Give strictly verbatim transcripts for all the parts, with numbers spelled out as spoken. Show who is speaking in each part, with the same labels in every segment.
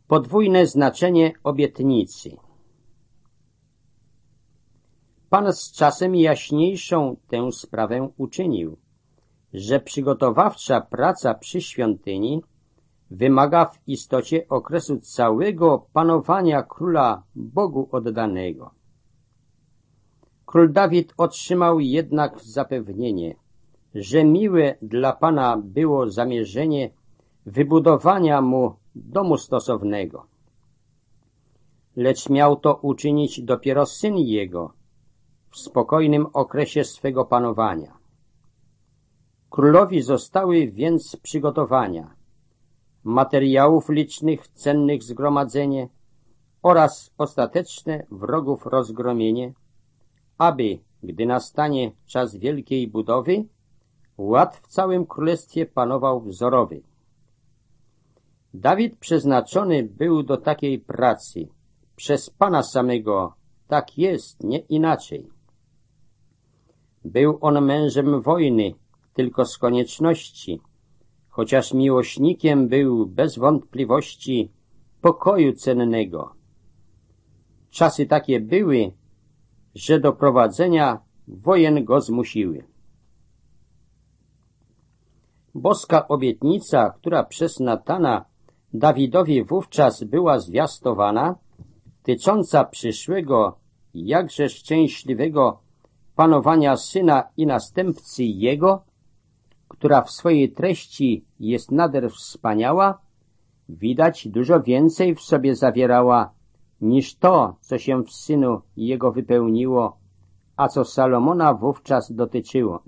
Speaker 1: Podwójne znaczenie obietnicy. Pan z czasem jaśniejszą tę sprawę uczynił, że przygotowawcza praca przy świątyni wymaga w istocie okresu całego panowania króla Bogu oddanego. Król Dawid otrzymał jednak zapewnienie, że miłe dla Pana było zamierzenie wybudowania mu domu stosownego. Lecz miał to uczynić dopiero syn jego w spokojnym okresie swego panowania. Królowi zostały więc przygotowania, materiałów licznych, cennych zgromadzenie oraz ostateczne wrogów rozgromienie, aby, gdy nastanie czas wielkiej budowy, ład w całym królestwie panował wzorowy. Dawid przeznaczony był do takiej pracy przez Pana samego, tak jest, nie inaczej. Był on mężem wojny tylko z konieczności, chociaż miłośnikiem był bez wątpliwości pokoju cennego. Czasy takie były, że do prowadzenia wojen go zmusiły. Boska obietnica, która przez Natana Dawidowi wówczas była zwiastowana, tycząca przyszłego, jakże szczęśliwego panowania syna i następcy jego, która w swojej treści jest nader wspaniała, widać dużo więcej w sobie zawierała niż to, co się w synu jego wypełniło, a co Salomona wówczas dotyczyło.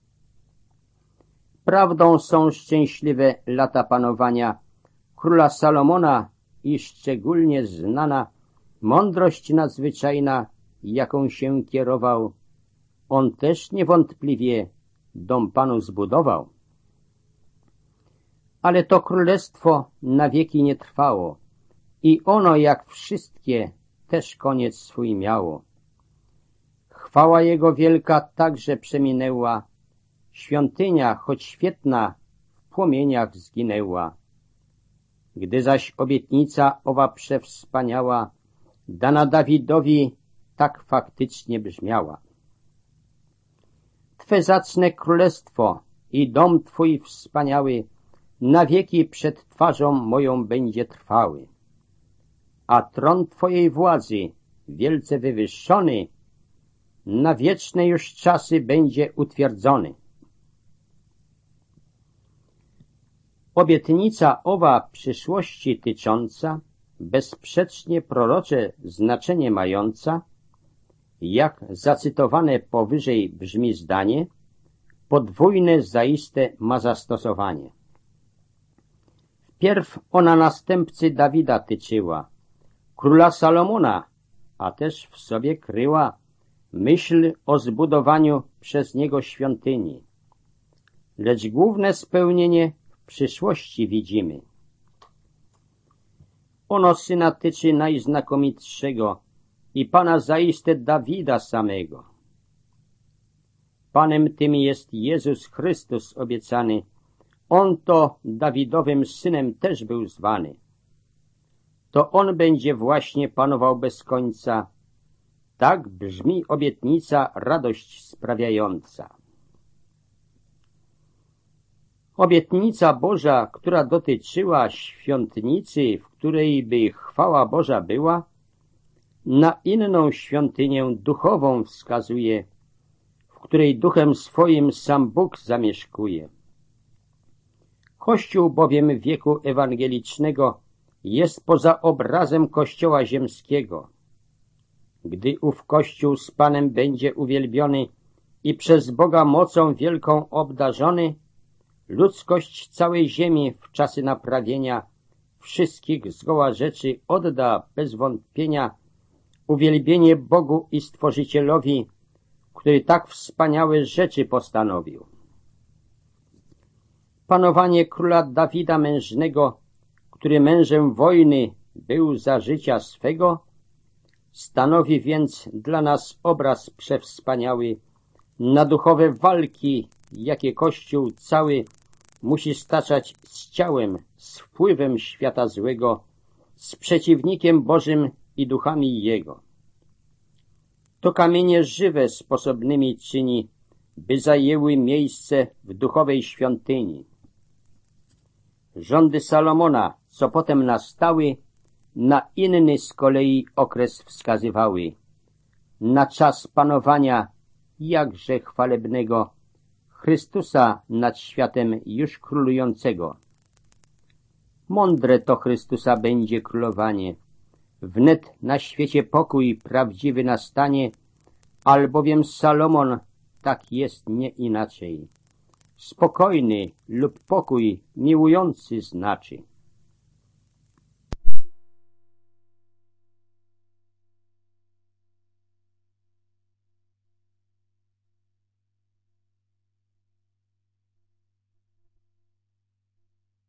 Speaker 1: Prawdą są szczęśliwe lata panowania króla Salomona i szczególnie znana mądrość nadzwyczajna, jaką się kierował. On też niewątpliwie dom Panu zbudował. Ale to królestwo na wieki nie trwało i ono, jak wszystkie, też koniec swój miało. Chwała jego wielka także przeminęła, świątynia, choć świetna, w płomieniach zginęła. Gdy zaś obietnica owa przewspaniała, dana Dawidowi, tak faktycznie brzmiała. Twe zacne królestwo i dom Twój wspaniały na wieki przed twarzą moją będzie trwały, a tron Twojej władzy, wielce wywyższony, na wieczne już czasy będzie utwierdzony. Obietnica owa przyszłości tycząca, bezsprzecznie prorocze znaczenie mająca, jak zacytowane powyżej brzmi zdanie, podwójne zaiste ma zastosowanie. Wpierw ona następcy Dawida tyczyła, króla Salomona, a też w sobie kryła myśl o zbudowaniu przez niego świątyni. Lecz główne spełnienie w przyszłości widzimy. Ono syna tyczy najznakomitszego i Pana zaiste Dawida samego. Panem tym jest Jezus Chrystus obiecany. On to Dawidowym synem też był zwany. To On będzie właśnie panował bez końca. Tak brzmi obietnica radość sprawiająca. Obietnica Boża, która dotyczyła świątnicy, w której by chwała Boża była, na inną świątynię duchową wskazuje, w której duchem swoim sam Bóg zamieszkuje. Kościół bowiem wieku ewangelicznego jest poza obrazem Kościoła ziemskiego. Gdy ów Kościół z Panem będzie uwielbiony i przez Boga mocą wielką obdarzony, ludzkość całej ziemi w czasy naprawienia wszystkich zgoła rzeczy odda bez wątpienia uwielbienie Bogu i Stworzycielowi, który tak wspaniałe rzeczy postanowił. Panowanie króla Dawida mężnego, który mężem wojny był za życia swego, stanowi więc dla nas obraz przewspaniały na duchowe walki, jakie Kościół cały musi staczać z ciałem, z wpływem świata złego, z przeciwnikiem Bożym i duchami Jego. To kamienie żywe sposobnymi czyni, by zajęły miejsce w duchowej świątyni. Rządy Salomona, co potem nastały, na inny z kolei okres wskazywały, na czas panowania jakże chwalebnego Chrystusa nad światem już królującego. Mądre to Chrystusa będzie królowanie, wnet na świecie pokój prawdziwy nastanie, albowiem Salomon tak jest nie inaczej. Spokojny lub pokój miłujący znaczy.